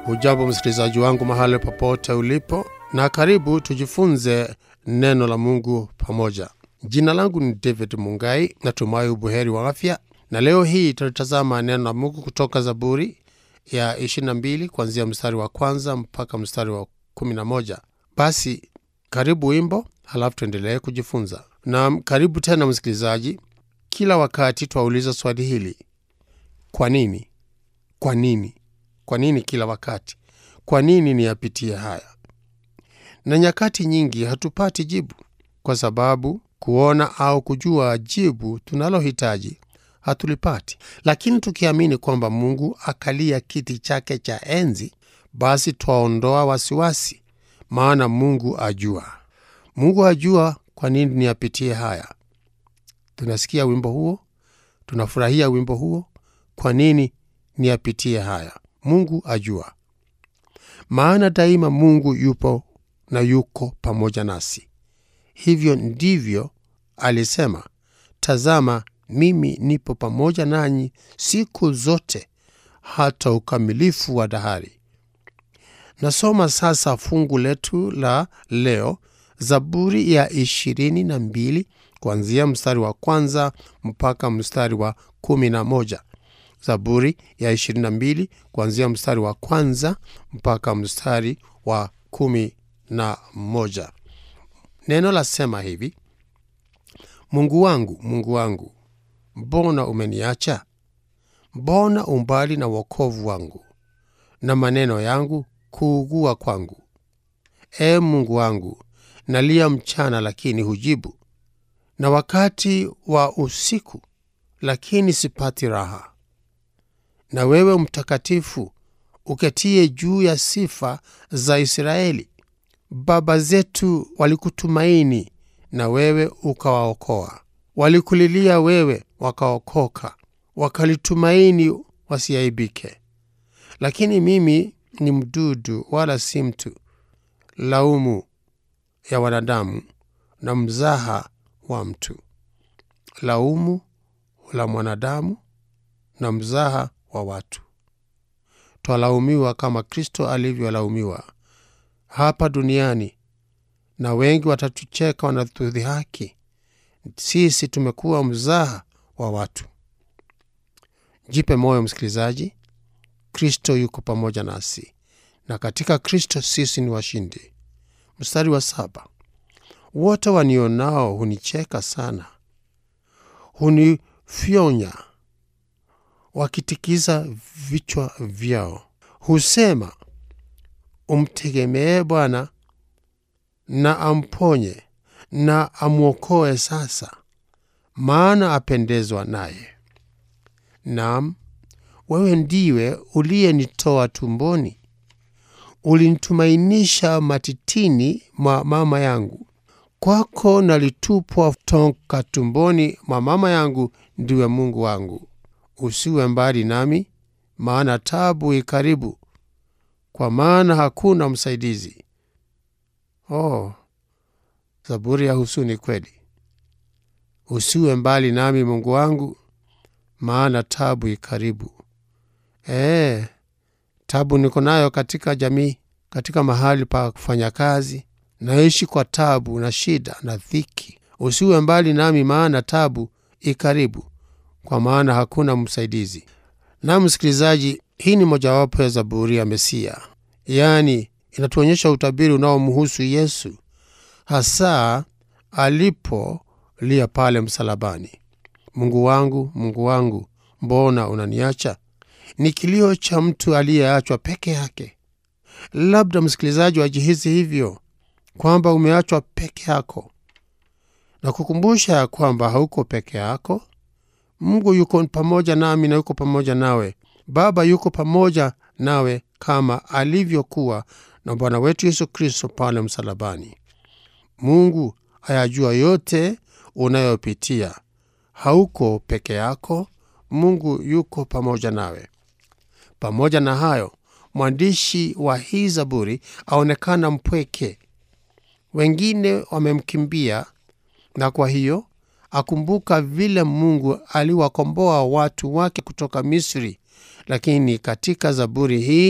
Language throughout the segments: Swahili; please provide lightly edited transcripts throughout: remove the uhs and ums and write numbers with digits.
Hujambo msikilizaji wangu mahali popote ulipo, na karibu tujifunze neno la Mungu pamoja. Jina langu ni David Mungai, natumai ubuheri wa afya. Na leo hii tutatazama neno la Mungu kutoka Zaburi ya 22 kuanzia mstari wa kwanza mpaka mstari wa 11. Basi karibu wimbo, halafu tuendelee kujifunza. Na karibu tena msikilizaji. Kila wakati twauliza swali hili: kwa nini? Kwa nini? Kwa nini kila wakati? Kwa nini niyapitie haya? Na nyakati nyingi hatupati jibu, kwa sababu kuona au kujua jibu tunalohitaji hatulipati. Lakini tukiamini kwamba Mungu akalia kiti chake cha enzi, basi twaondoa wasiwasi, maana Mungu ajua. Mungu ajua kwa nini niyapitie haya. Tunasikia wimbo huo, tunafurahia wimbo huo. Kwa nini niyapitie haya? Mungu ajua. Maana daima Mungu yupo na yuko pamoja nasi. Hivyo ndivyo alisema, tazama mimi nipo pamoja nanyi siku zote hata ukamilifu wa dahari. Nasoma sasa fungu letu la leo, Zaburi ya 22 kuanzia mstari wa kwanza mpaka mstari wa 11. Zaburi ya 22 kuanzia mstari wa kwanza mpaka mstari wa 11. Neno lasema hivi: Mungu wangu, Mungu wangu, mbona umeniacha? Mbona umbali na wokovu wangu na maneno yangu kuugua kwangu? Mungu wangu, nalia mchana lakini hujibu, na wakati wa usiku lakini sipati raha. Na wewe mtakatifu uketie juu ya sifa za Israeli. Baba zetu walikutumaini na wewe ukawaokoa. Walikulilia wewe wakaokoka, wakalitumaini wasiaibike. Lakini mimi ni mdudu wala si mtu, laumu ya wanadamu na mzaha wa mtu. Laumu la mwanadamu na mzaha wa watu. Twalaumiwa kama Kristo alivyolaumiwa hapa duniani, na wengi watatucheka wanatudhihaki. Sisi tumekuwa mzaha wa watu. Jipe moyo msikilizaji, Kristo yuko pamoja nasi, na katika Kristo sisi ni washindi. Mstari wa 7. Wote wanionao hunicheka sana, hunifyonya wakitikiza vichwa vyao. Husema, umtegemee Bwana na amponye na amwokoe sasa, maana apendezwa naye. Naam, wewe ndiwe uliyenitoa tumboni. Ulinitumainisha matitini mwa mama yangu. Kwako nalitupwa toka tumboni mwa mama yangu, ndiwe Mungu wangu. Usiwe mbali nami, maana taabu ikaribu, kwa maana hakuna msaidizi. Zaburi ya huzuni kweli. Usiwe mbali nami Mungu wangu, maana taabu ikaribu. Taabu niko nayo katika jamii, katika mahali pa kufanya kazi. Naishi kwa taabu na shida na dhiki. Usiwe mbali nami, maana taabu ikaribu, kwa maana hakuna msaidizi. Na msikilizaji, hii ni mojawapo ya Zaburi ya Mesia. Yaani inatuonyesha utabiri unaomhusu Yesu, hasa alipolia pale msalabani. Mungu wangu, Mungu wangu, mbona unaniacha? Ni kilio cha mtu aliyeachwa peke yake. Labda msikilizaji wajihisi hivyo, kwamba umeachwa peke yako, na kukumbusha ya kwamba hauko peke yako. Mungu yuko pamoja nami na yuko pamoja nawe. Baba yuko pamoja nawe kama alivyokuwa na Bwana wetu Yesu Kristo pale msalabani. Mungu ayajua yote unayopitia. Hauko peke yako. Mungu yuko pamoja nawe. Pamoja na hayo, mwandishi wa hii Zaburi aonekana mpweke. Wengine wamemkimbia, na kwa hiyo akumbuka vile Mungu aliwakomboa watu wake kutoka Misri. Lakini katika Zaburi hii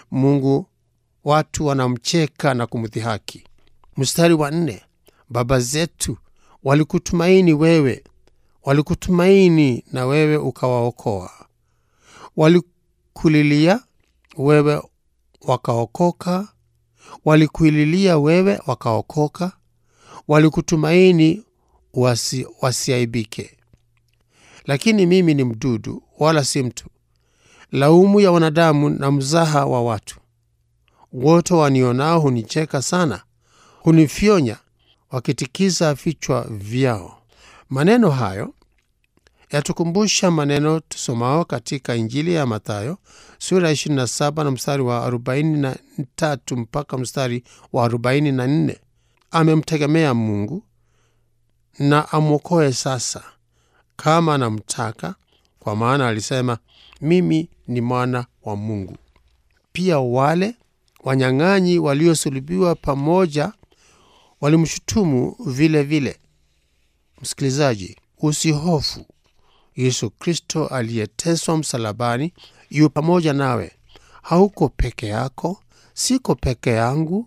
Mungu watu wanamcheka na kumdhihaki. Mstari wa 4, baba zetu walikutumaini wewe, walikutumaini na wewe ukawaokoa. Walikulilia wewe wakaokoka, walikuililia wewe wakaokoka, walikutumaini wasiaibike. Lakini mimi ni mdudu wala si mtu, laumu ya wanadamu na mzaha wa watu. Wote wanionao hunicheka sana, hunifyonya wakitikiza vichwa vyao. Maneno hayo yatukumbusha maneno tusomao katika Injili ya Mathayo sura 27 na mstari wa 43 mpaka mstari wa 44. Amemtegemea Mungu na amwokoe sasa kama anamtaka, kwa maana alisema, mimi ni mwana wa Mungu. Pia wale wanyang'anyi waliosulubiwa pamoja walimshutumu vile vile. Msikilizaji, usihofu. Yesu Kristo aliyeteswa msalabani yu pamoja nawe. Hauko peke yako, siko peke yangu.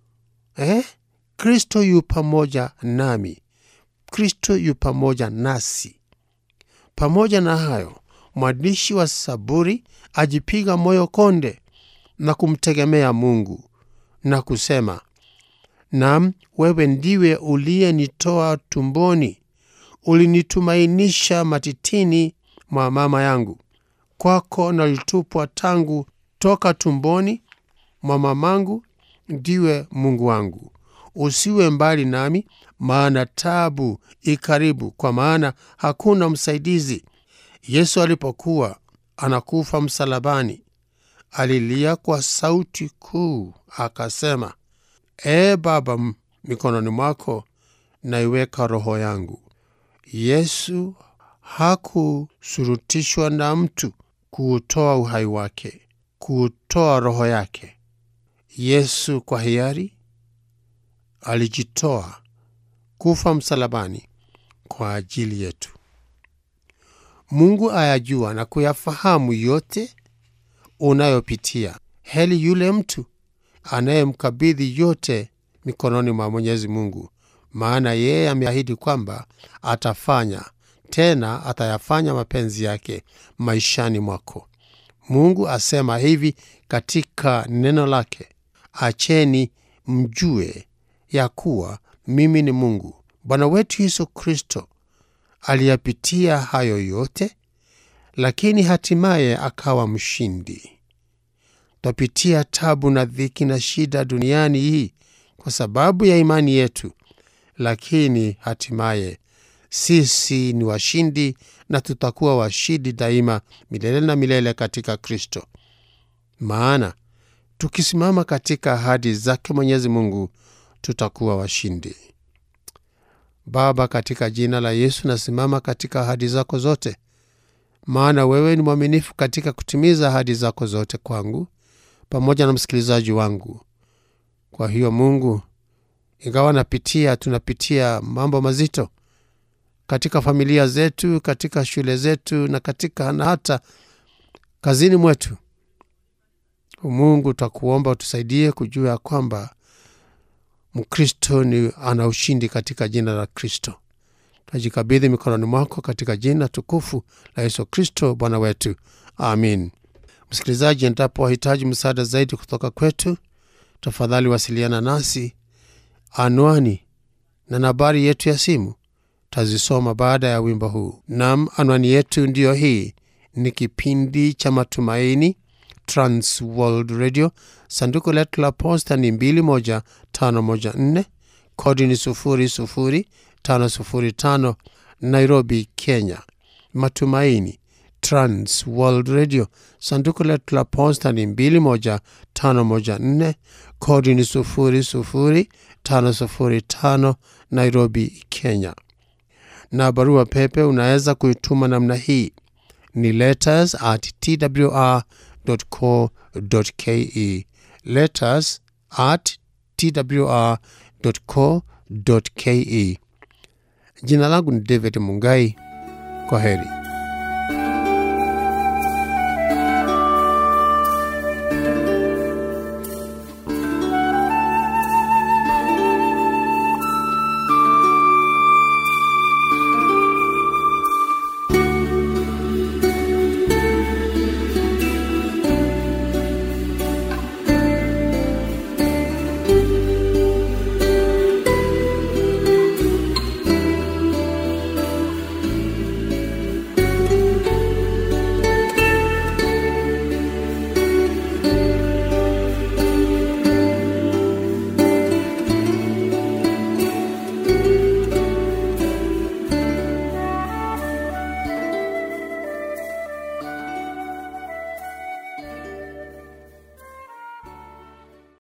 Kristo yu pamoja nami. Kristo yu pamoja nasi. Pamoja na hayo, mwandishi wa Zaburi ajipiga moyo konde na kumtegemea Mungu na kusema, naam, wewe ndiwe uliyenitoa tumboni, ulinitumainisha matitini mwa mama yangu. Kwako nalitupwa tangu toka tumboni mwa mamangu, ndiwe Mungu wangu. Usiwe mbali nami, maana taabu ikaribu, kwa maana hakuna msaidizi. Yesu alipokuwa anakufa msalabani, alilia kwa sauti kuu akasema, Baba, mikononi mwako naiweka roho yangu. Yesu hakushurutishwa na mtu kuutoa uhai wake, kuutoa roho yake. Yesu kwa hiari alijitoa kufa msalabani kwa ajili yetu. Mungu ayajua na kuyafahamu yote unayopitia. Heri yule mtu anayemkabidhi yote mikononi mwa Mwenyezi Mungu, maana yeye ameahidi kwamba atafanya, tena atayafanya mapenzi yake maishani mwako. Mungu asema hivi katika neno lake, acheni mjue ya kuwa mimi ni Mungu. Bwana wetu Yesu Kristo aliyapitia hayo yote, lakini hatimaye akawa mshindi. Twapitia tabu na dhiki na shida duniani hii kwa sababu ya imani yetu, lakini hatimaye sisi ni washindi na tutakuwa washindi daima milele na milele katika Kristo. Maana tukisimama katika ahadi zake Mwenyezi Mungu, tutakuwa washindi. Baba, katika jina la Yesu nasimama katika ahadi zako zote, maana wewe ni mwaminifu katika kutimiza ahadi zako zote kwangu pamoja na msikilizaji wangu. Kwa hiyo Mungu, ingawa tunapitia mambo mazito katika familia zetu, katika shule zetu na hata kazini mwetu, Mungu tutakuomba utusaidie kujua kwamba Mkristo ana ushindi katika jina la Kristo. Tunajikabidhi mikononi mwako katika jina tukufu la Yesu Kristo Bwana wetu. Amin. Msikilizaji, endapo wahitaji msaada zaidi kutoka kwetu, tafadhali wasiliana nasi. Anwani na nambari yetu ya simu tazisoma baada ya wimbo huu. Naam, anwani yetu ndiyo hii. Ni kipindi cha Matumaini, Trans World Radio. Sanduku letu la posta ni 21514, kodi ni 00505, Nairobi, Kenya. Matumaini, Trans World Radio. Sanduku letu la posta ni 21514, kodi ni 00505, Nairobi, Kenya. Na barua pepe unaweza kuituma namna hii, ni letters@twr.co.ke, letters@twr.co.ke. Jina langu ni David Mungai. Kwaheri.